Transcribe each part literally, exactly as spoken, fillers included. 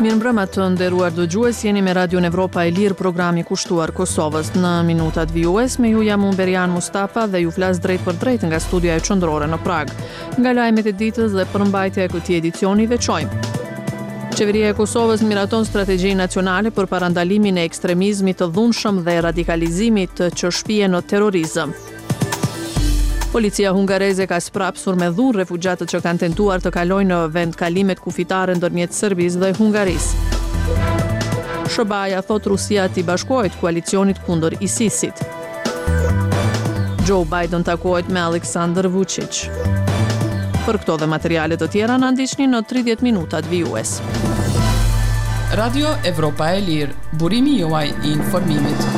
Mirëmbrëma të nderuar dëgjues, jeni me Radio Evropa e Lirë, programi kushtuar Kosovës. Në minutat vijues me ju jam unë Berian Mustafa dhe ju flas drejt për drejt nga studia e qendrore në Prag. Nga lajmet e ditës dhe përmbajtja e këtij edicioni veçojmë. Qeveria e Kosovës miraton strategji nacionale për parandalimin e ekstremizmit të dhunshëm dhe radikalizimit që shpihen në terrorizëm. Policia hungareze ka sprapsur me dhunë refugjatët që kanë tentuar të kalojnë në vend kalimet kufitare ndërmjet Serbisë dhe Hungarisë. S B A-ja thot Rusia t'i bashkohet koalicionit kundër ISIS-it. Joe Biden takohet me Aleksandar Vučić. Për këto dhe materiale të tjera na ndiqni në tridhjetë minutat vijues. Radio Evropa e Lirë, burimi juaj i informimit.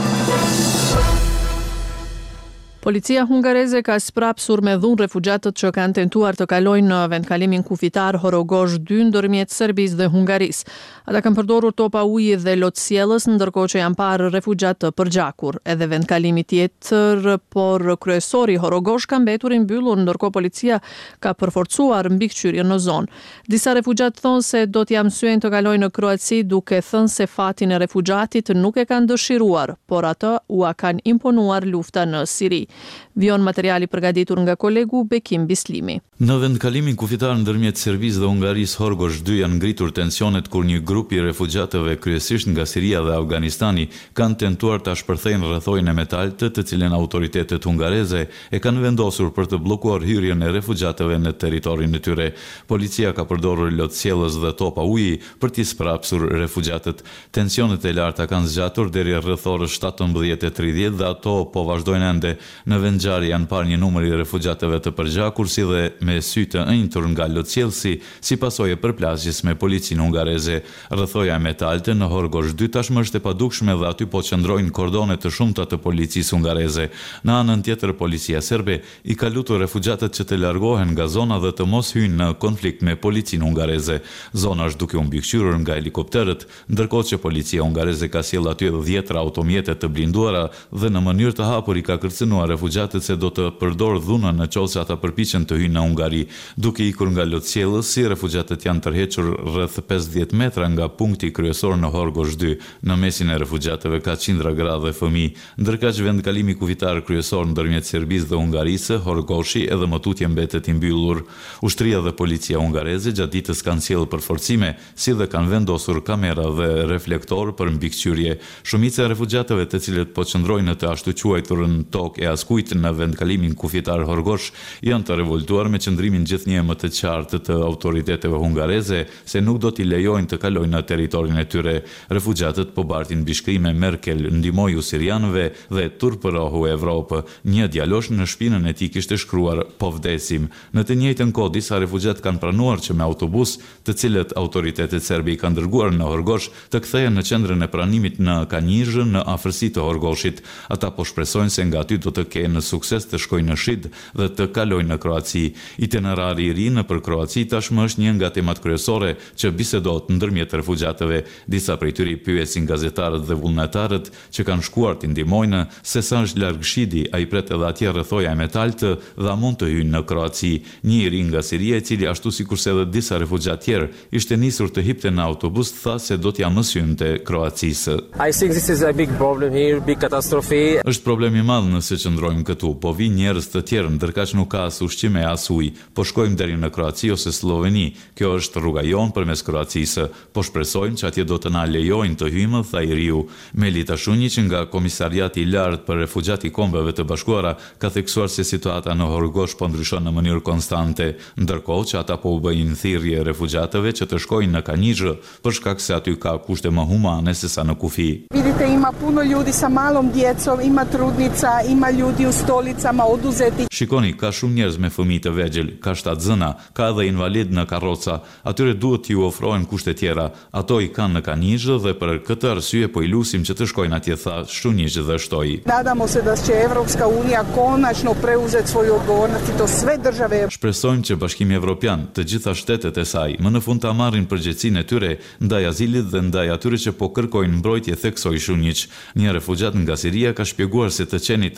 Policia hungareze ka sprapsur me dhunë refugjatët që kanë tentuar të kalojnë në vendkalimin kufitar Horogosh dy ndërmjet Serbisë dhe Hungarisë. Ata kanë përdorur topa uji dhe lotësjellës, ndërkohë që janë parë refugjatë të përgjakur. Edhe vendkalimi tjetër, por kryesori Horogosh ka mbetur i mbyllur, ndërkohë policia ka përforcuar mbikëqyrjen në zonë. Disa refugjatë thonë se do t'ia mësojnë të kalojnë në Kroaci, duke thënë se fatin e refugjatit nuk e kanë dëshiruar, por ata u a kanë imponuar lufta në Siri. Vion materiali përgatitur nga kolegu Bekim Bislimi. Në vendkalimin kufitar ndërmjet Serbisë dhe Hungarisë Horgosh dy janë ngritur tensionet kur një grup i refugjatëve kryesisht nga Siria dhe Afganistani kanë tentuar ta shpërthejnë rrethojën e metaltë, të cilën autoritetet hungareze e kanë vendosur për të bllokuar hyrjen e refugjatëve në territorin e tyre. Policia ka përdorur lotësjellës dhe topa uji për t'i sprapsur refugjatët. Tensionet e larta kanë zgjatur deri rreth orës shtatëmbëdhjetë e tridhjetë dhe ato po vazhdojnë ende. Në vendngjarje janë parë një numër i refugjatëve të përgjakur, si dhe me sy të ënjtur nga lotësjellësi, si pasojë e përplasjes me policinë hungareze. Rrethoja e metalte në Horgosh dy tashmë është e padukshme dhe aty po qëndrojnë kordone të shumta të policisë hungareze. Në anën tjetër, policia serbe i ka lutur refugjatët që të largohen nga zona dhe të mos hyjnë në konflikt me policinë hungareze. Zona është duke u mbikëqyrur nga helikopterët, ndërkohë që policia hungareze ka sjellë aty dhjetra automjete të blinduara dhe në mënyrë të hapur i ka kërcënuar refugjatët se do të përdor dhunën në qoftë se ata përpiqen të hyjnë në Hungari. Duke ikur nga lotësjellësi, refugjatët janë tërhequr rreth pesëdhjetë metra nga punkti kryesor në Horgosh dy. Në mesin e refugjatëve ka qindra gra dhe fëmijë. Ndërkaq vendkalimi kufitar kryesor ndërmjet Serbisë dhe Hungarisë, Horgoshi, edhe më tutje mbetet i mbyllur. Ushtria dhe policia hungareze gjatë ditës kanë sjellë përforcime, si dhe kanë vendosur kamera dhe reflektor për mbikëqyrje. Shumica e refugjatëve të cilët po qëndrojnë në të ashtu quajturën tokë e askujt në vendkalimin kufitar Horgosh janë të revoltuar me qëndrimin gjithnjë më të qartë të autoriteteve hungareze se nuk do t'i lejojnë të kalojnë në territorin e tyre. Refugjatët po bartin mbi shkrimë Merkel, ndihmoju sirianëve dhe turpërohu Evropë. Një djalosh në shpinën e tij kishte shkruar po vdesim. Në të njëjtën kohë disa refugjat kanë pranuar që me autobus, të cilët autoritetet serbe i kanë dërguar në Horgosh, të kthehen në qendrën e pranimit në Kanizhë në afërsi të Horgoshit. Ata po shpresojnë se nga aty do të kenë në sukses të shkojnë në Shid dhe të kalojnë në Kroaci. Itinerari i ri nëpër Kroaci tashmë është një nga temat kryesore që bisedohet ndërmjet refugjatëve. Disa prej tyre pyesin gazetarët dhe vullnetarët që kanë shkuar të ndihmojnë se sa është larg Shidi, ai pret edhe atje rrethoja e metaltë dhe a mund të hyjnë në Kroaci. Një i ri nga Siria, i cili ashtu sikurse edhe disa refugjatë tjerë ishte nisur të hipte në autobus, tha se do t'ia mësynte Kroacisë. I think this is a big problem here, big catastrophe. Është problem i madh nëse qëndrojmë këtu, po vi njerëz të tjerë, ndërkaq nuk ka as ushqim e as ujë. Po shkojmë deri në Kroaci ose Sloveni. Kjo është rruga jon përmes Kroacisë. Po shpresojmë që atje do të na lejojnë të hyjmë, tha i riu. Melita Shunjić nga Komisariati i Lartë për Refugjatë i Kombeve të Bashkuara ka theksuar se situata në Horgosh po ndryshon në mënyrë konstante, ndërkohë që ata po u bëjnë thirrje refugjatëve që të shkojnë në Kanizhë për shkak se aty ka kushte më humane se sa në kufi. Vidite, ima puno ljudi sa malom djecom, ima trudnica, ima ljudi u stolicama oduzeti. Shikoni, ka shumë njerëz me fëmijë të vegjël, ka shtatzëna, ka edhe invalid në karroca. Atyre duhet t'i ofrohen kushte tjera. Ato i kanë në Kanizhë dhe për këtë arsye po i lusim që të shkojnë atje, tha Shunjić dhe shtoi. Nadamo se da će Evropska unija konačno preuzeti svoju odgovornost i to sve države. Shpresojmë që Bashkimi Evropian, të gjitha shtetet e saj, më në fund ta marrin përgjegjësinë e tyre ndaj azilit dhe ndaj atyre që po kërkojnë mbrojtje, theksoi Shunjić. Një refugjat nga Siria ka shpjeguar se të qenit refugjat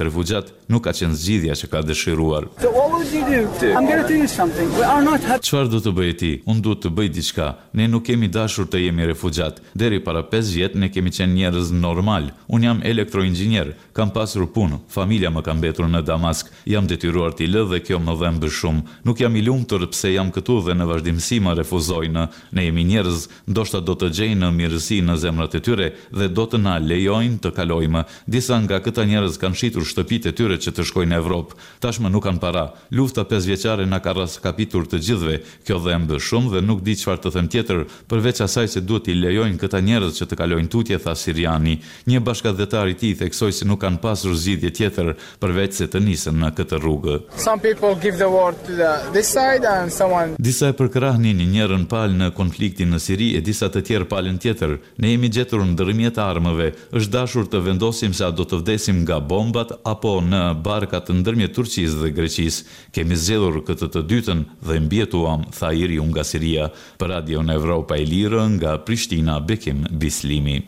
refugjat nuk ka qenë zgjidhja që ka dëshiruar. So what would you do? I'm going to tell you something. We are not happy. Çfarë do të bëj ti? Unë duhet të bëj diçka. Ne nuk kemi dashur të jemi refugjat. Deri para pesë vjet ne kemi qenë njerëz normal. Unë jam elektroinxhinier, kam pasur punë, familja më ka mbetur në Damask, jam detyruar t'i lë dhe kjo më dhëmbë shumë. Nuk jam i lumtur pse jam këtu dhe në vazhdimsi më refuzojnë. Ne jemi njerëz, ndoshta do të gjejnë mirësi në zemrat e tyre dhe do të na lejojnë të kalojmë. Disa nga këta njerëz kanë shitur shtëpitë e tyre që të shkojnë në Evropë. Tashmë nuk kanë para. Lufta pesëvjeçare na ka raskapitur të gjithëve. Kjo dhëmbë shumë dhe nuk di çfarë të them tjetër, përveç asaj se duhet i lejojnë këta njerëz që të kalojnë tutje, tha Siriani. Një bashkëdhetar i tij theksoi se nuk kanë pasur zgjidhje tjetër përveç se të nisën në këtë rrugë. Some people give the word to the, this side and someone... Disa e përkrahnin njërën palë në konfliktin në Siri e disa të tjerë palën tjetër. Ne jemi gjetur ndërmjet armëve. Është dashur të vendosim se a do të vdesim nga bombat apo në barkat ndërmjet Turqisë dhe Greqisë. Kemi zgjedhur këtë të dytën dhe mbjetuam, tha Iriu nga Siria. Për Radio në Evropa e Lirë nga Prishtina, Bekim Bislimi.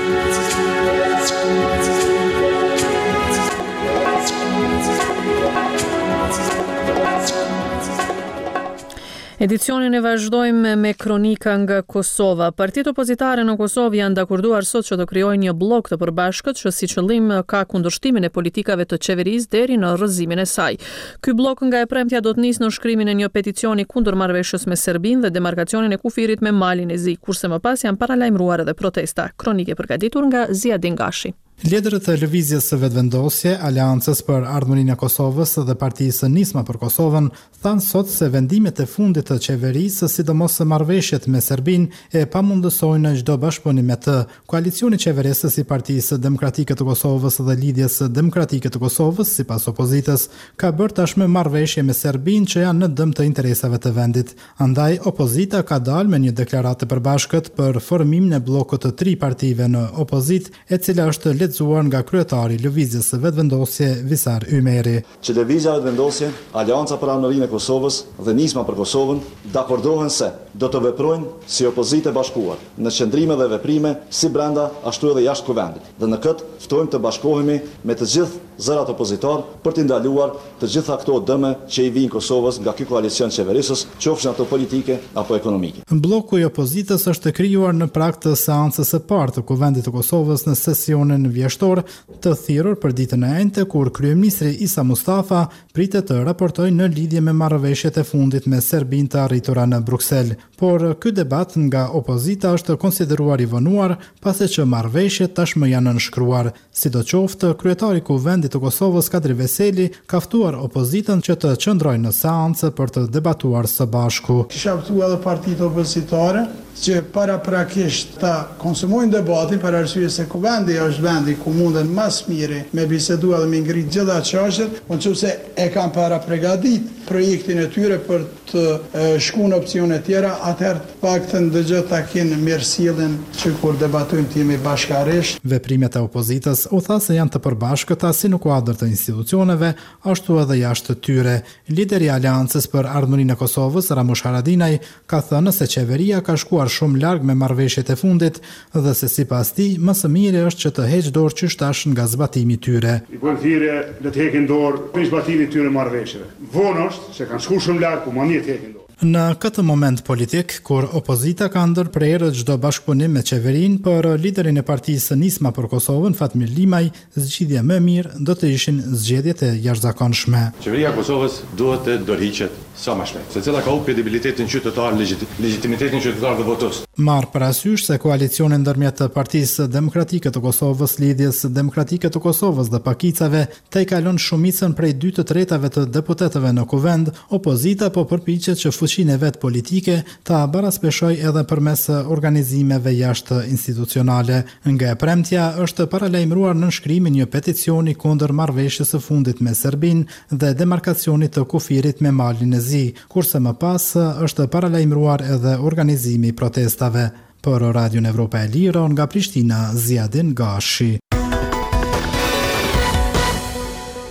Edicionin e vazhdojmë me kronika nga Kosova. Partitë opozitare në Kosovë janë dakorduar sot që të krijojnë një blok të përbashkët që si qëllim ka kundërshtimin e politikave të qeverisë deri në rrëzimin e saj. Ky blok nga e premtja do të nisë në shkrimin e një peticioni kundër marrëveshjes me Serbinë dhe demarkacionin e kufirit me Malin e Zi, kurse më pas janë paralajmëruar edhe protesta. Kronike përgatitur nga Ziadin Gashi. Liderët e lëvizjes së vetëvendosje, Aleancës për Ardhmërinë e Kosovës dhe Partisë së Nisma për Kosovën thanë sot se vendimet e fundit të qeverisë, sidomos së marrëveshjet me Serbinë, e pamundësojnë çdo bashkëpunim me të. Koalicioni qeverisës i Partisë Demokratike të Kosovës dhe Lidhjes Demokratike të Kosovës, sipas opozitës, ka bërë tashmë marrëveshje me Serbinë që janë në dëm të interesave të vendit. Andaj opozita ka dalë me një deklaratë të përbashkët për formimin e bllokut të tri partive në opozitë, e cila është letëzuar nga kryetari i lëvizjes së vetëvendosje Visar Ymeri. Që lëvizja e vetëvendosje, Aleanca për Ardhmërinë e Kosovës dhe Nisma për Kosovën dakordohen se do të veprojnë si opozitë e bashkuar në qëndrime dhe veprime si brenda ashtu edhe jashtë kuvendit. Dhe në këtë ftojmë të bashkohemi me të gjithë zërat opozitar për të ndaluar të gjitha këto dëme që i vijnë Kosovës nga ky koalicion qeverisës, qofshin ato politike apo ekonomike. Bloku i opozitës është krijuar në prag të seancës së parë të Kuvendit të Kosovës në sesionin vjeshtor të thirrur për ditën e enjte, kur kryeministri Isa Mustafa pritet të raportojë në lidhje me marrëveshjet e fundit me Serbinë të arritura në Bruksel. Por ky debat nga opozita është konsideruar i vonuar, pasi që marrëveshjet tashmë janë nënshkruar. Sidoqoftë, kryetari i Kuvendit të Kosovës Kadri Veseli ka ftuar opozitën që të qëndrojnë në seancë për të debatuar së bashku. Kisha ftuar edhe partitë opozitare që para prakisht ta konsumojnë debatin për arsye se Kuvendi është vendi ku munden mas miri me bisedu edhe me ngrit gjitha çështjet, po nëse e kanë para përgatit projektin e tyre për të shkuar në opsione tjera, atëherë të paktën dëgjë ta kenë mirësjelljen që kur debatojmë të jemi bashkërisht. Veprimet e opozitës u tha se janë të përbashkëta si në kuadër të institucioneve, ashtu edhe jashtë të tyre. Lideri i Aleancës për Ardhmërinë e Kosovës, Ramush Haradinaj, ka thënë se qeveria ka shkuar shumë larg me marrëveshjet e fundit dhe se sipas tij më së miri është që të heqë dorë qyshtash nga zbatimi i tyre. I bën thirrje le të heqin dorë për zbatimin e tyre marrëveshjeve. Vonë është se kanë shkuar shumë larg, po më mirë të heqin dorë. Në këtë moment politik, kur opozita ka ndërprerë çdo bashkëpunim me qeverinë, për liderin e Partisë së Nisma për Kosovën, Fatmir Limaj, zgjidhja më mirë do të ishin zgjedhjet e jashtëzakonshme. Qeveria e Kosovës duhet të dorëhiqet sa më shpejt, secila ka humbur kredibilitetin qytetar, legitimitetin qytetar dhe votues. Marr parasysh se koalicioni ndërmjet Partisë Demokratike të Kosovës, Lidhjes Demokratike të Kosovës dhe Pakicave te kalon shumicën prej dy të tretave të deputetëve në kuvend, opozita po përpiqet që fuqinë e vet politike ta baraspeshoj edhe përmes organizimeve jashtë institucionale. Nga e premtja është paralajmëruar nënshkrimin një peticioni kundër marrëveshjes së fundit me Serbinë dhe demarkacionit të kufirit me Malin e Zi, kurse më pas është paralajmëruar edhe organizimi i protestave. Për Radio Evropa e Lirë nga Prishtina, Ziadin Gashi.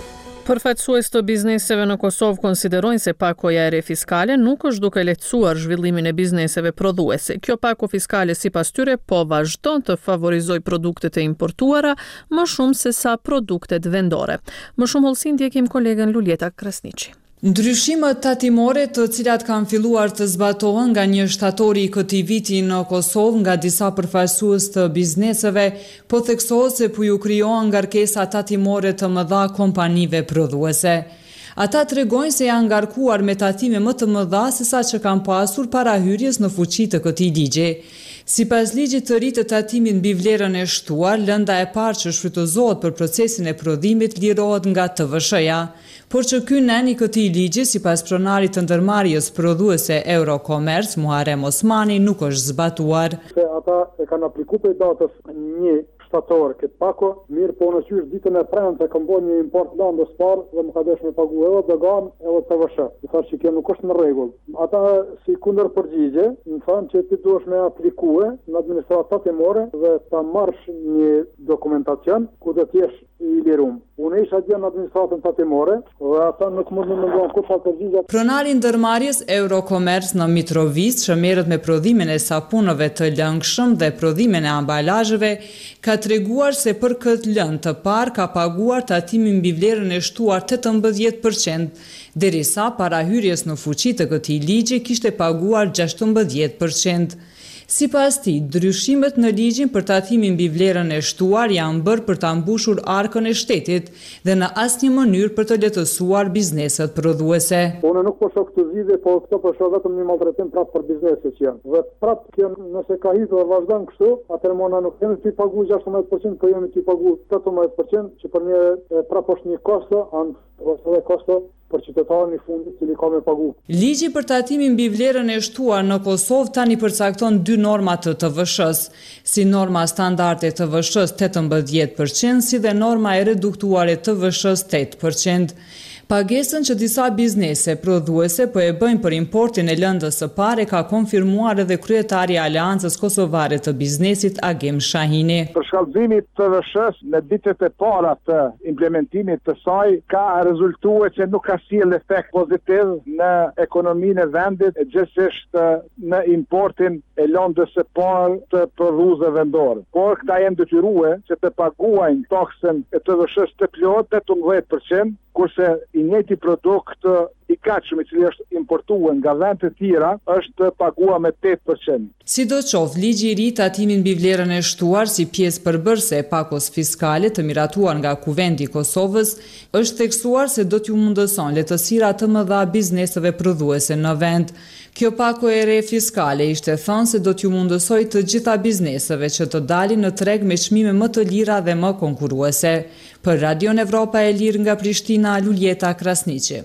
Përfaqësues të bizneseve në Kosovë konsiderojnë se pakoja e re fiskale nuk është duke lehtësuar zhvillimin e bizneseve prodhuese. Kjo pako fiskale sipas tyre po vazhdon të favorizojë produktet e importuara më shumë se sa produktet vendore. Më shumë hollësi ndjekim kolegen Luljeta Krasniqi. Ndryshimet tatimore të cilat kanë filluar të zbatohen nga një shtatori i këtij viti në Kosovë nga disa përfaqësues të bizneseve, po theksohet se po ju krijohen ngarkesa tatimore të mëdha kompanive prodhuese. Ata tregojnë se janë ngarkuar me tatime më të mëdha se sa që kanë pasur para hyrjes në fuqi të këtij ligji. Sipas ligjit të ri të tatimit mbi vlerën e shtuar, lënda e parë që shfrytëzohet për procesin e prodhimit lirohet nga T V S-ja, por që ky nen i këtij ligji, sipas pronarit të ndërmarrjes prodhuese Eurocommerce, Muharrem Osmani, nuk është zbatuar. Se ata e kanë aplikuar për datës një shtator këtë pako, mirë po në qysh ditën e premte kam bërë një import landës parë dhe më ka desh me pagu edhe dogan edhe T V S. I thash që kjo nuk është në rregull. Ata si kundër përgjigje, më thanë që ti duhesh me aplikue në administratë tatimore dhe ta marrësh një dokumentacion ku do të jesh i lirum. Unë isha dje në administratën tatimore dhe ata nuk mund në mëndohen kur sa përgjigja. Pronari ndërmarrjes Eurocommerce në Mitrovic, që merret me prodhimin e sapunëve të lëngshëm dhe prodhimin e ambalazheve, ka treguar se për këtë lëndë të parë ka paguar tatimin mbi vlerën e shtuar tetëmbëdhjetë përqind, derisa para hyrjes në fuqi të këtij ligji kishte paguar gjashtëmbëdhjetë përqind. Sipas tij, ndryshimet në ligjin për tatimin mbi vlerën e shtuar janë bërë për ta mbushur arkën e shtetit dhe në asnjë mënyrë për të lehtësuar bizneset prodhuese. Unë nuk po shoh këtë zgjidhje, po këto po shoh vetëm një maltretim prapë për bizneset që janë. Dhe prapë kjo nëse ka hyrë dhe vazhdon kështu, atëherë mona nuk kemi të pagu gjashtëmbëdhjetë përqind, po jemi të pagu tetëmbëdhjetë përqind, që për një prapë është një kosto, ose kosto për qytetarin i fundit që li ka me pagu. Ligji për tatimin mbi vlerën e shtuar në Kosovë tani përcakton dy norma të T V S-s, si norma standarde T V S-s tetëmbëdhjetë përqind, si dhe norma e reduktuar e T V S-s tetë përqind. Pagesën që disa biznese prodhuese po e bëjnë për importin e lëndës së parë ka konfirmuar edhe kryetari i Aleancës Kosovare të Biznesit Agim Shahini. Për shkallëzimin e T V S-s në ditët e para të implementimit të saj ka rezultuar që nuk ka sjellë efekt pozitiv në ekonominë e vendit, gjithsesi në importin e lëndës së parë të prodhuesve vendor. Por këta janë detyruar që të paguajnë taksën e T V S-s të plotë tetëmbëdhjetë përqind, kurse i njëjti produkt i gatshëm i cili është importuar nga vende të tjera është paguar me tetë përqind. Sidoqoftë, ligji i ri tatimin mbi vlerën e shtuar si pjesë përbërëse e pakos fiskale të miratuar nga Kuvendi i Kosovës është theksuar se do t'ju mundëson lehtësira të mëdha bizneseve prodhuese në vend. Kjo pako e re fiskale ishte thënë se do t'ju mundësoj të gjitha bizneseve që të dalin në treg me çmime më të lira dhe më konkurruese. Për Radion Evropa e Lirë nga Prishtina, Luljeta Krasniqi.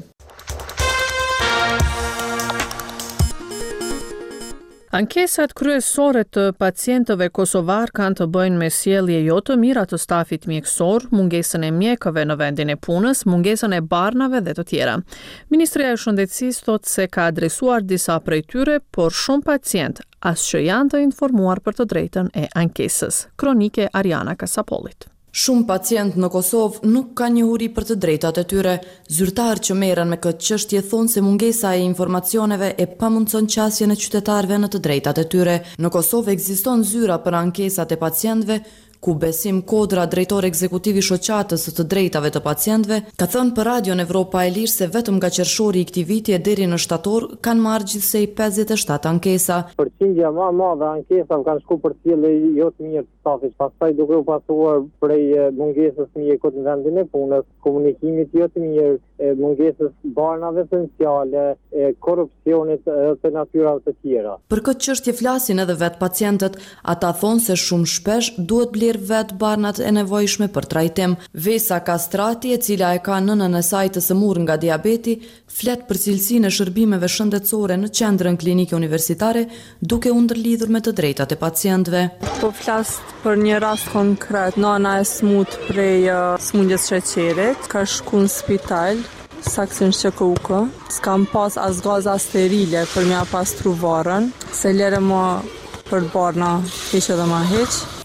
Ankesat kryesore të pacientëve kosovar kanë të bëjnë me sjellje jo të mira të stafit mjekësor, mungesën e mjekëve në vendin e punës, mungesën e barnave dhe të tjera. Ministria e Shëndetësisë thotë se ka adresuar disa prej tyre, por shumë pacient as që janë të informuar për të drejtën e ankesës. Kronike Ariana Kasapolit. Shumë pacient në Kosovë nuk ka njohuri për të drejtat e tyre. Zyrtarë që merren me këtë çështje thonë se mungesa e informacioneve e pamundson qasjen e qytetarëve në të drejtat e tyre. Në Kosovë ekziston zyra për ankesat e pacientëve, ku Besim Kodra, drejtor ekzekutiv i shoqatës së të drejtave të pacientëve, ka thënë për Radion Evropa e Lirë se vetëm nga qershori i këtij viti e deri në shtator kanë marrë gjithsej pesëdhjetë e shtatë ankesa. Përqindja më e madhe ankesave kanë shkuar për sjellje jo të mirë të stafit, pastaj duke u pasuar prej mungesës mjekut në vendin e punës, komunikimit jo të mirë, mungesës barnave esenciale, korrupsionit të natyrave të tjera. Për këtë çështje flasin edhe vet pacientët, ata thonë se shumë shpesh duhet bler vet barnat e nevojshme për trajtim. Vesa Kastrati, e cila e ka nënën e saj të sëmurë nga diabeti, flet për cilësinë e shërbimeve shëndetësore në qendrën klinike universitare, duke u ndërlidhur me të drejtat e pacientëve. Po flas për një rast konkret, nana e smut prej uh, smundjes sheqerit, ka shku në spital, saksin shqekukë, s'kam pas as gaza sterile për mja pastru varën, se lere më për barna heq edhe ma heq.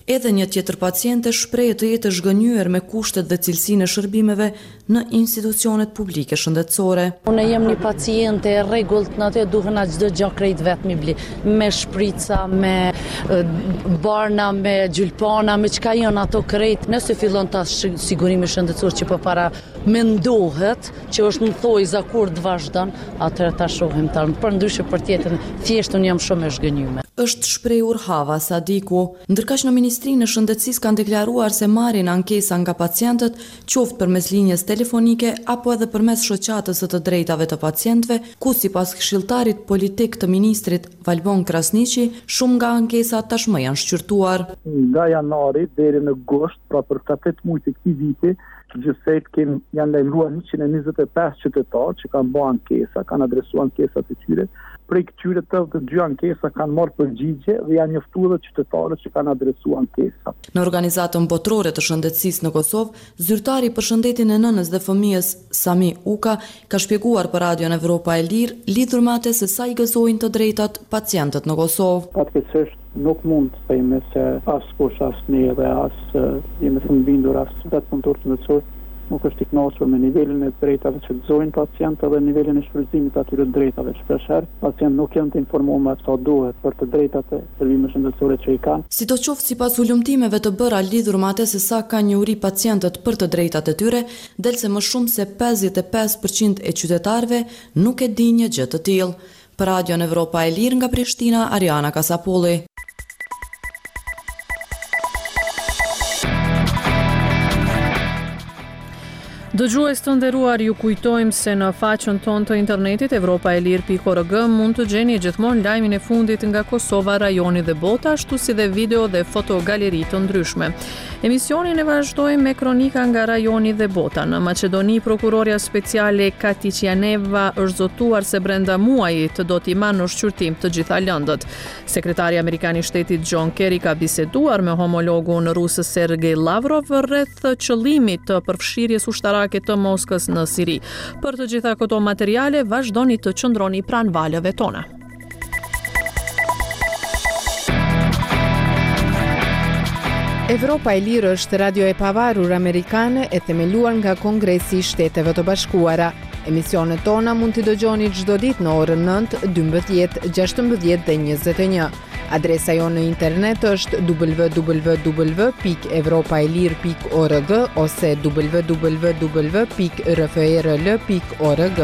Edhe një tjetër paciente shpreh të jetë zhgënjur me kushtet dhe cilësinë e shërbimeve në institucionet publike shëndetësore. Unë jem një paciente e rregullt, në atë duhen çdo gjë krejt vetë mi bli, me shprica, me barna, me gjylpana, me çka janë ato krejt. Nëse fillon ta sigurimi shëndetësor që po para mendohet që është në thojza kur të vazhdon, atëherë ta shohim tani. Përndryshe për tjetër, thjesht unë jam shumë e zhgënjur. Është shprehur Hava Sadiku, ndërkaq në Ministrinë e Shëndetësisë kanë deklaruar se marrin ankesa nga pacientët, qoftë përmes linjës telefonike apo edhe përmes shoqatës së të drejtave të pacientëve, ku sipas këshilltarit politik të ministrit Valbon Krasniqi, shumë nga ankesat tashmë janë shqyrtuar. Nga janari deri në gusht, pra për këta tetë muaj të këtij viti, gjithsejt kem janë lajmëruar njëqind e njëzet e pesë qytetarë që kanë bërë ankesa, kanë adresuar ankesat e tyre. Prej këtyre tetëdhjetë e dy ankesa kanë marrë përgjigje dhe janë njoftuar qytetarët që kanë adresuar ankesa. Në organizatën botërore të shëndetësisë në Kosovë, zyrtari për shëndetin e nënës dhe fëmijës Sami Uka ka shpjeguar për Radion Evropa e Lirë lidhur me atë se sa i gëzojnë të drejtat pacientët në Kosovë. Fatkeqësisht nuk mund të themi se askush as ne dhe as jemi të bindur as vetë punëtor të mësuar nuk është i kënaqur me nivelin e drejtave që gëzojnë pacientët dhe nivelin e shfrytëzimit të atyre drejtave. Shpeshherë pacientët nuk janë të informuar sa duhet për të drejtat e shërbimeve shëndetësore që i kanë. Sidoqoftë sipas ulëmtimeve të bëra lidhur me atë se sa kanë njohuri pacientët për të drejtat e tyre, del se më shumë se pesëdhjetë e pesë përqind e qytetarëve nuk e dinë një gjë të tillë. Për Radion Evropa e Lirë nga Prishtina, Ariana Kasapolli. Dëgjues të nderuar, ju kujtojmë se në faqen tonë të internetit evropa e lirë pikë org mund të gjeni gjithmonë lajmin e fundit nga Kosova, rajoni dhe bota, ashtu si dhe video dhe fotogaleri të ndryshme. Emisionin e vazhdojmë me kronika nga rajoni dhe bota. Në Maqedoni, prokuroria speciale Katiqianeva është zotuar se brenda muajit do t'i marrë në shqyrtim të gjitha lëndët. Sekretari amerikan i shtetit John Kerry ka biseduar me homologun rus Sergej Lavrov rreth qëllimit të përfshirjes ushtarake të Moskës në Siri. Për të gjitha këto materiale, vazhdoni të qëndroni pranë valëve tona. Evropa e Lirë është radio e pavarur amerikane e themeluar nga Kongresi i Shteteve të Bashkuara. Emisionet tona mund t'i dëgjoni çdo ditë në orën nëntë, dymbëdhjetë, gjashtëmbëdhjetë dhe njëzet e një. Adresa jonë në internet është w w w pikë evropaelir pikë org ose w w w pikë r f e r l pikë org.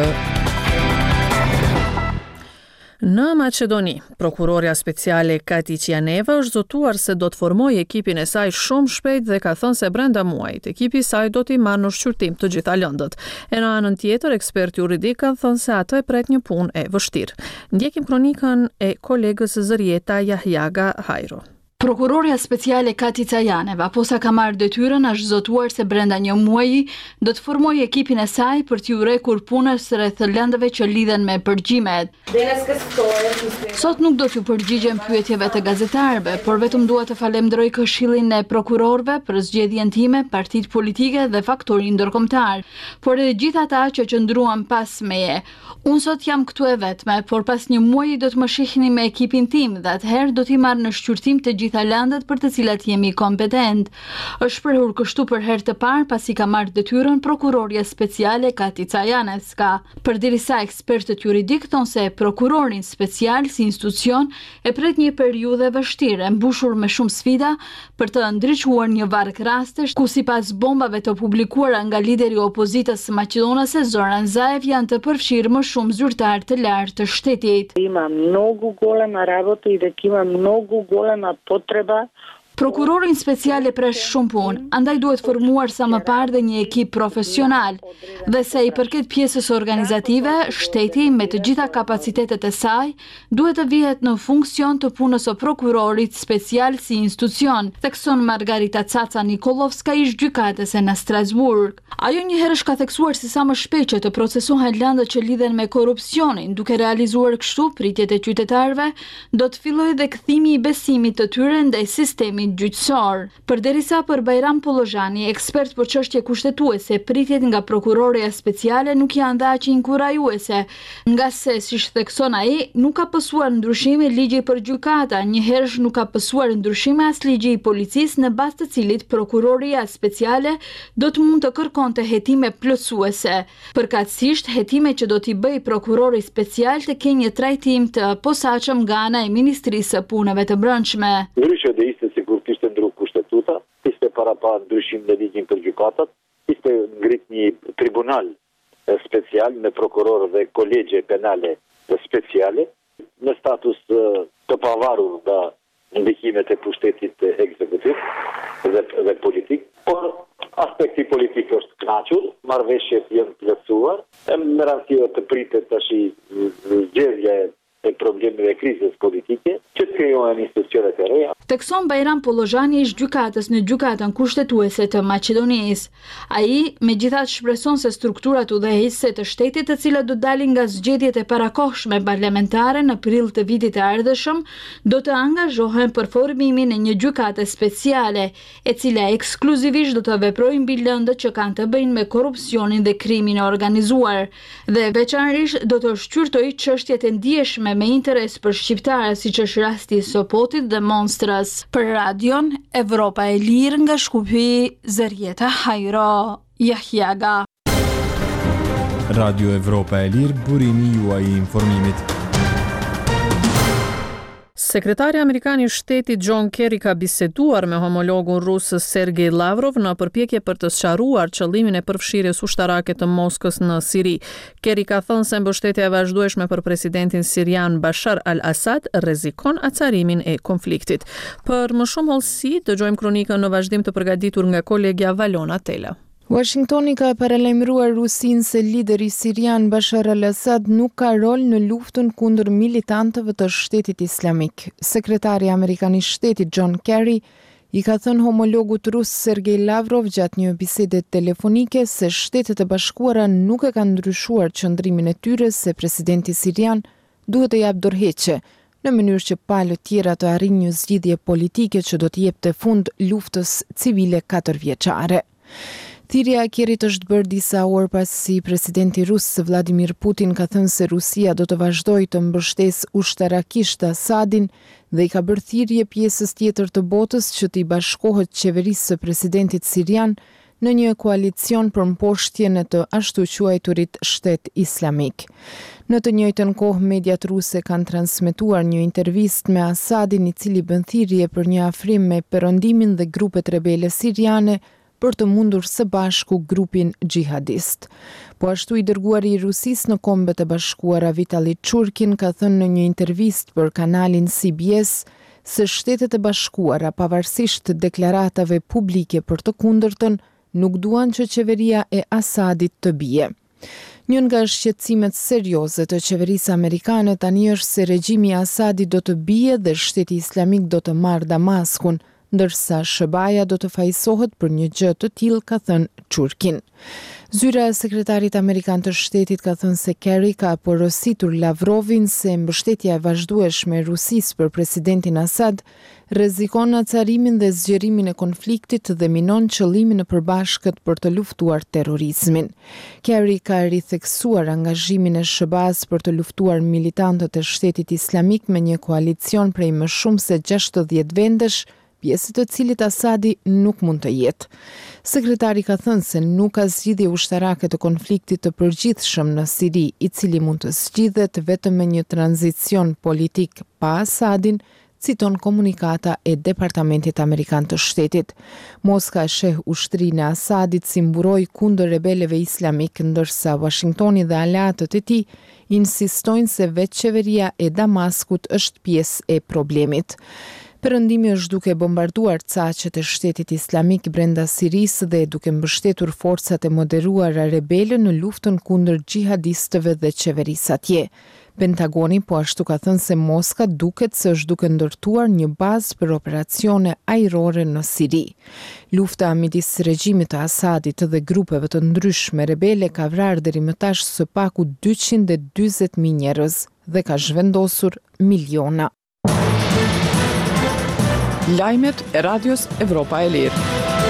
Në Maqedoni, prokuroria speciale Katiqianeva është zotuar se do të formojë ekipin e saj shumë shpejt dhe ka thënë se brenda muajit ekipi i saj do t'i marrë në shqyrtim të gjitha lëndët. E në anën tjetër, ekspert juridik kanë thënë se ato e pret një punë e vështirë. Ndjekim kronikën e kolegës Zërieta Jahjaga Hajro. Prokuroria speciale Katiqianeva posa ka marrë detyrën është zotuar se brenda një muaji do të formojë ekipin e saj për t'ju rekur punës rreth lëndëve që lidhen me përgjimet. Sot nuk do t'ju përgjigjem pyetjeve të gazetarëve, por vetëm dua të falenderoj Këshillin e Prokurorëve për zgjedhjen time, partitë politike dhe faktorin ndërkombëtar, por edhe gjithë ata që qëndruan pas meje. Unë sot jam këtu e vetme, por pas një muaji do të më shihni me ekipin tim dhe atëherë do t'i marrë në shqyrtim të gjitha landet për të cilat jemi kompetent. Është shprehur kështu për herë të parë pasi ka marrë detyrën prokuroria speciale Katiqianevska. Përderisa ekspertët juridik thonë se prokurorin special si institucion e pret një periudhë vështirë, e mbushur me shumë sfida për të ndriçuar një varg rastesh ku sipas bombave të publikuara nga lideri i opozitës maqedonase Zoran Zaev janë të përfshirë më shumë zyrtar të lartë të shtetit. Ima mnogo golema работа и дека има mnogo golema potreba. Prokurorin speciale presh shumë punë, andaj duhet formuar sa më parë dhe një ekip profesional. Dhe se i përket pjesës organizative, shteti me të gjitha kapacitetet e saj duhet të vihet në funksion të punës së prokurorit special si institucion, thekson Margarita Caca Nikolovska ish gjykatës në Strasburg. Ajo njëherësh ka theksuar se sa më shpejt që të procesohen lëndët që lidhen me korrupsionin, duke realizuar kështu pritjet e qytetarëve, do të fillojë dhe kthimi i besimit të tyre ndaj sistemit sistemit gjyqësor. Përderisa për Bajram Pollozhani, ekspert për çështje kushtetuese, pritjet nga prokuroria speciale nuk janë dhe aq inkurajuese, nga se, siç thekson ai, nuk ka pësuar ndryshimi ligji për gjykata, njëherësh nuk ka pësuar ndryshime as ligji i policisë në bazë të cilit prokuroria speciale do të mund të kërkonte hetime plotësuese. Përkatësisht, hetime që do t'i bëj prokurori special të kenë një trajtim të posaçëm nga ana e Ministrisë së Punëve të Brendshme. Ndryshe dhe ishte sikur kishte ndru kushtetuta, ishte para pa ndryshim në ligjin për gjykatat, ishte ngrit një tribunal special me prokuror dhe kolegje penale speciale, në status të pavarur nga ndikimet e pushtetit ekzekutiv dhe, dhe politik, por aspekti politik është knaqur, marrëveshjet janë plotësuar, me rastio të pritet tash zgjedhja e problemeve krizës politike, që të krijohen institucione të reja. Tekson Bajram Pollozhani ish gjykatës në gjykatën kushtetuese të Maqedonisë. Ai megjithatë shpreson se strukturat udhëheqëse të shtetit, të cilat do dalin nga zgjedhjet e parakohshme parlamentare në prill të vitit të ardhshëm, do të angazhohen për formimin e një gjykate speciale, e cila ekskluzivisht do të veprojë mbi lëndët që kanë të bëjnë me korrupsionin dhe krimin e organizuar, dhe veçanërisht do të shqyrtojë çështjet e ndjeshme me interes për shqiptarë, siç është rasti i Sopotit dhe Monstrës. Për Radion Evropa e Lirë nga Shkupi, Zërjeta Hajro, Jahjaga. Radio Evropa e Lirë, burimi juaj i informimit. Sekretari Amerikan i Shtetit John Kerry ka biseduar me homologun rus Sergej Lavrov në përpjekje për të sqaruar qëllimin e përfshirjes ushtarake të Moskës në Siri. Kerry ka thënë se mbështetja e vazhdueshme për presidentin sirian Bashar al-Assad rrezikon acarimin e konfliktit. Për më shumë hollësi, dëgjojmë kronikën në vazhdim të përgatitur nga kolegja Valona Tela. Washingtoni ka paralajmëruar Rusinë se lideri sirian Bashar al-Assad nuk ka rol në luftën kundër militantëve të Shtetit Islamik. Sekretari Amerikan i Shtetit John Kerry i ka thënë homologut rus Sergej Lavrov gjatë një bisede telefonike se Shtetet e Bashkuara nuk e kanë ndryshuar qëndrimin e tyre se presidenti sirian duhet të japë dorëheqje, në mënyrë që palët tjera të arrijnë një zgjidhje politike që do të jepte fund luftës civile katërvjeçare. Thirrja e Kerrit është bërë disa orë pasi presidenti rus Vladimir Putin ka thënë se Rusia do të vazhdojë të mbështesë ushtarakisht Assadin dhe i ka bërë thirrje pjesës tjetër të botës që t'i bashkohet qeverisë së presidentit sirian në një koalicion për mposhtjen e të ashtu quajturit Shtet Islamik. Në të njëjtën kohë, mediat ruse kanë transmetuar një intervistë me Assadin, i cili bën thirrje për një afrim me perëndimin dhe grupet rebele siriane për të mundur së bashku grupin xhihadist. Po ashtu i dërguari i Rusisë në Kombet e Bashkuara Vitali Churkin ka thënë në një intervistë për kanalin C B S se Shtetet e Bashkuara, pavarësisht të deklaratave publike për të kundërtën, nuk duan që qeveria e Assadit të bie. Një nga shqetësimet serioze të qeverisë amerikane tani është se regjimi i Assadit do të bie dhe Shteti Islamik do të marrë Damaskun, ndërsa Shëbaja do të fajsohet për një gjë të tillë, ka thënë Churkin. Zyra e sekretarit amerikan të shtetit ka thënë se Kerry ka porositur Lavrovin se mbështetja e vazhdueshme e Rusisë për presidentin Assad rrezikon acarimin dhe zgjerimin e konfliktit dhe minon qëllimin e përbashkët për të luftuar terrorizmin. Kerry ka ritheksuar angazhimin e Shëbas për të luftuar militantët e Shtetit Islamik me një koalicion prej më shumë se gjashtëdhjetë vendesh, pjesë të cilit Assadi nuk mund të jetë. Sekretari ka thënë se nuk ka zgjidhje ushtarake të konfliktit të përgjithshëm në Siri, i cili mund të zgjidhet vetëm me një tranzicion politik pa Assadin, citon komunikata e Departamentit Amerikan të Shtetit. Moska sheh ushtrinë e Assadit si mburoj kundër rebeleve islamik, ndërsa Washingtoni dhe aleatët e tij insistojnë se vetë qeveria e Damaskut është pjesë e problemit. Perëndimi është duke bombarduar caqet e Shtetit Islamik brenda Sirisë dhe duke mbështetur forcat e moderuara rebele në luftën kundër xhihadistëve dhe qeverisë atje. Pentagoni po ashtu ka thënë se Moska duket se është duke ndërtuar një bazë për operacione ajrore në Siri. Lufta midis regjimit të Assadit dhe grupeve të ndryshme rebele ka vrarë deri më tash së paku dyqind e dyzet mijë njerëz dhe ka zhvendosur miliona. Lajmet e Radios Evropa e Lirë.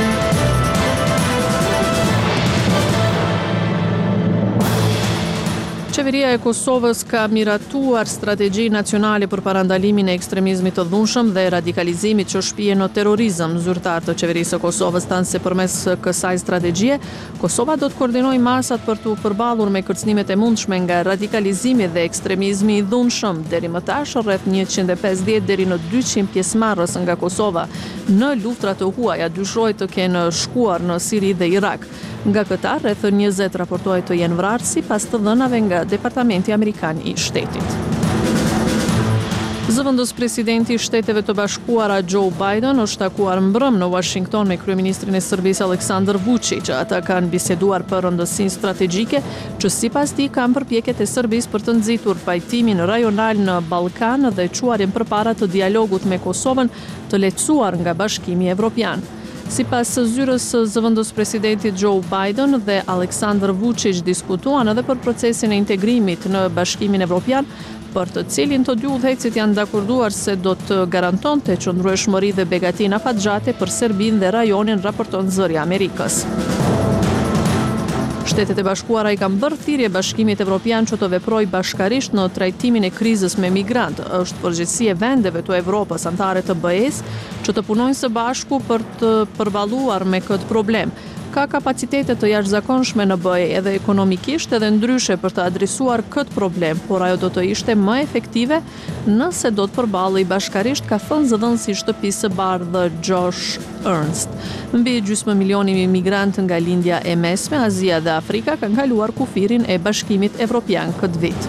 Qeveria e Kosovës ka miratuar strategji nacionale për parandalimin e ekstremizmit të dhunshëm dhe radikalizimit që shpije në terrorizëm. Zyrtar të qeverisë së Kosovës thanë se përmes kësaj strategjie, Kosova do të koordinojë masat për të përballur me kërcënimet e mundshme nga radikalizimi dhe ekstremizmi i dhunshëm. Deri më tash rreth njëqind e pesëdhjetë deri në dyqind pjesëmarrës nga Kosova në luftrat të huaja dyshohet të kenë shkuar në Siri dhe Irak. Nga këta, rreth njëzet raportohet të jenë vrarë sipas të dhënave nga Departamenti Amerikan i Shtetit. Zëvendës presidenti i Shteteve të Bashkuara Joe Biden është takuar mbrëm në Washington me kryeministrin e Serbisë Aleksandar Vučić. Ata kanë biseduar për rëndësinë strategjike që sipas tij kanë përpjekjet e Serbisë për të nxitur pajtimin rajonal në Ballkan dhe çuarjen përpara të dialogut me Kosovën të lehtësuar nga Bashkimi Evropian. Sipas zyrës së zëvendës presidentit Joe Biden dhe Aleksandar Vučić diskutuan edhe për procesin e integrimit në Bashkimin Evropian, për të cilin të dy udhëheqësit janë dakorduar se do të garantonte qëndrueshmëri dhe begati në afatgjate për Serbinë dhe rajonin, raporton Zëri i Amerikës. Shtetet e Bashkuara i kanë bërë thirrje Bashkimit Evropian që të veprojë bashkarisht në trajtimin e krizës me migrantë. Është përgjegjësi e vendeve të Evropës anëtare të B E-s që të punojnë së bashku për të përballuar me këtë problem. Ka kapacitete të jashtëzakonshme në B E edhe ekonomikisht edhe ndryshe për të adresuar këtë problem, por ajo do të ishte më efektive nëse do të përballej bashkarisht, ka thënë zëdhënësi i shtëpisë së bardhë Josh Ernst. Mbi gjysmë milioni migrantë nga lindja e mesme, Azia dhe Afrika kanë kaluar kufirin e Bashkimit Evropian këtë vit.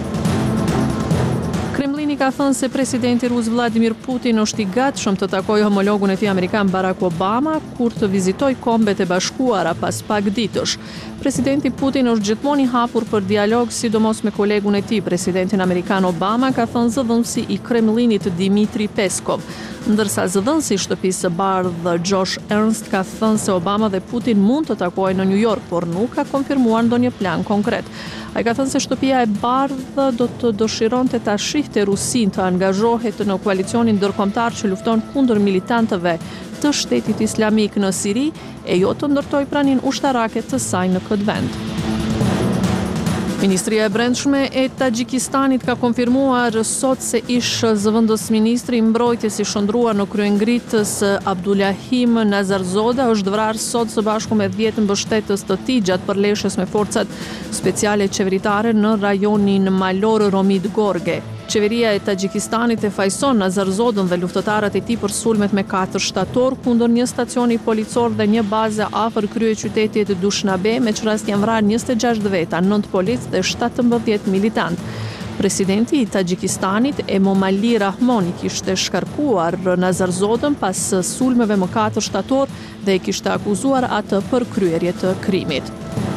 Kremlini ka thënë se presidenti rus Vladimir Putin është i gatshëm të takojë homologun e tij amerikan Barack Obama kur të vizitojë Kombet e Bashkuara pas pak ditësh. Presidenti Putin është gjithmonë i hapur për dialog, sidomos me kolegun e tij, presidentin amerikan Obama, ka thënë zëdhënësi i Kremlinit Dmitri Peskov. Ndërsa zëdhënësi i shtëpisë së bardhë Josh Ernst ka thënë se Obama dhe Putin mund të takojnë në New York, por nuk ka konfirmuar ndonjë plan konkret. Ai ka thënë se shtëpia e bardhë do të dëshironte ta shihte Rusinë të angazhohet në koalicionin ndërkombëtar që lufton kundër militantëve të Shtetit Islamik në Siri e jo të ndërtojë praninë ushtarake të saj në këtë vend. Ministria e Brendshme e Tagjikistanit ka konfirmuar sot se ish zëvendës ministri i mbrojtjes i shndruar në kryengritës Abdulahim Nazarzoda është vrarë sot së bashku me dhjetë mbështetës të tij gjatë përleshjes me forcat speciale qeveritare në rajonin Malor Romid Gorge. Qeveria e Tagjikistanit e fajson Nazarzodën dhe luftëtarët e tij për sulmet me katër shtator kundër një stacioni policor dhe një baze afër kryeqytetit Dushanbe, me që rast janë vrarë njëzet e gjashtë veta, nëntë polic dhe shtatëmbëdhjetë militant. Presidenti i Tagjikistanit, Emomali Rahmon, i kishte shkarkuar Nazarzodën pas sulmeve më katër shtator dhe e kishte akuzuar atë për kryerje të krimit.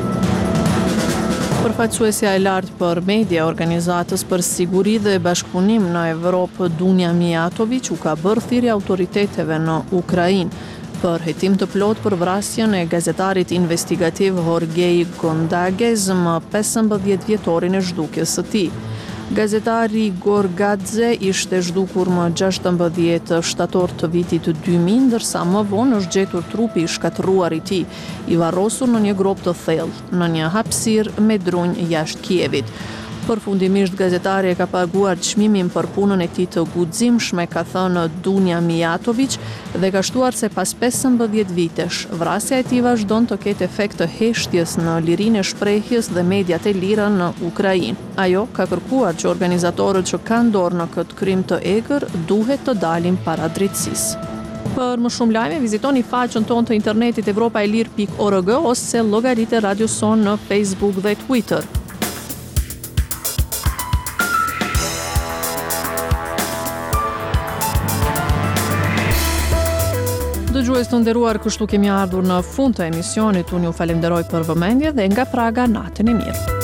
Përfaqësuesja e lartë për media e Organizatës për Siguri dhe Bashkëpunim në Evropë, Dunja Mijatović, u ka bërë thirrje autoriteteve në Ukrainë për hetim të plot për vrasjen e gazetarit investigativ Horgej Gondagez, më pesëmbëdhjetë vjetorin e zhdukjes së tij. Gazetari Gorgadze ishte zhdukur më gjashtëmbëdhjetë shtator të vitit dy mijë, ndërsa më vonë është gjetur trupi i shkatërruar i tij, i varrosur në një grop të thellë në një hapësirë me drunj jashtë Kievit. Përfundimisht gazetari e ka paguar çmimin për punën e tij të guximshme, ka thënë Dunja Mijatović, dhe ka shtuar se pas pesëmbëdhjetë vitesh, vrasja e tij vazhdon të ketë efekt të heshtjes në lirinë e shprehjes dhe mediat e lira në Ukrainë. Ajo ka kërkuar që organizatorët që kanë dorë në këtë krim të egër duhet të dalin para drejtësisë. Për më shumë lajme, vizitoni faqen tonë të internetit evropaelir pikë org ose llogaritë e Radio Son në Facebook dhe Twitter. Dëgjues të nderuar, kështu kemi ardhur në fund të emisionit. Unë ju falenderoj për vëmendje dhe nga Praga, natën e mirë.